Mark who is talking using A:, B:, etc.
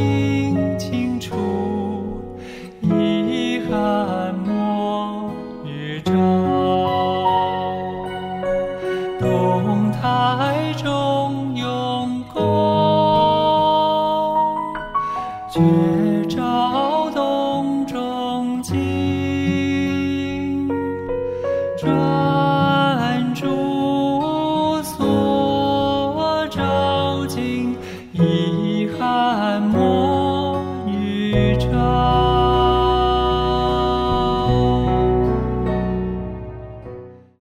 A: 明清楚，遗憾末日照。东台中用功，绝照洞中经。专注所照经，遗憾末日照。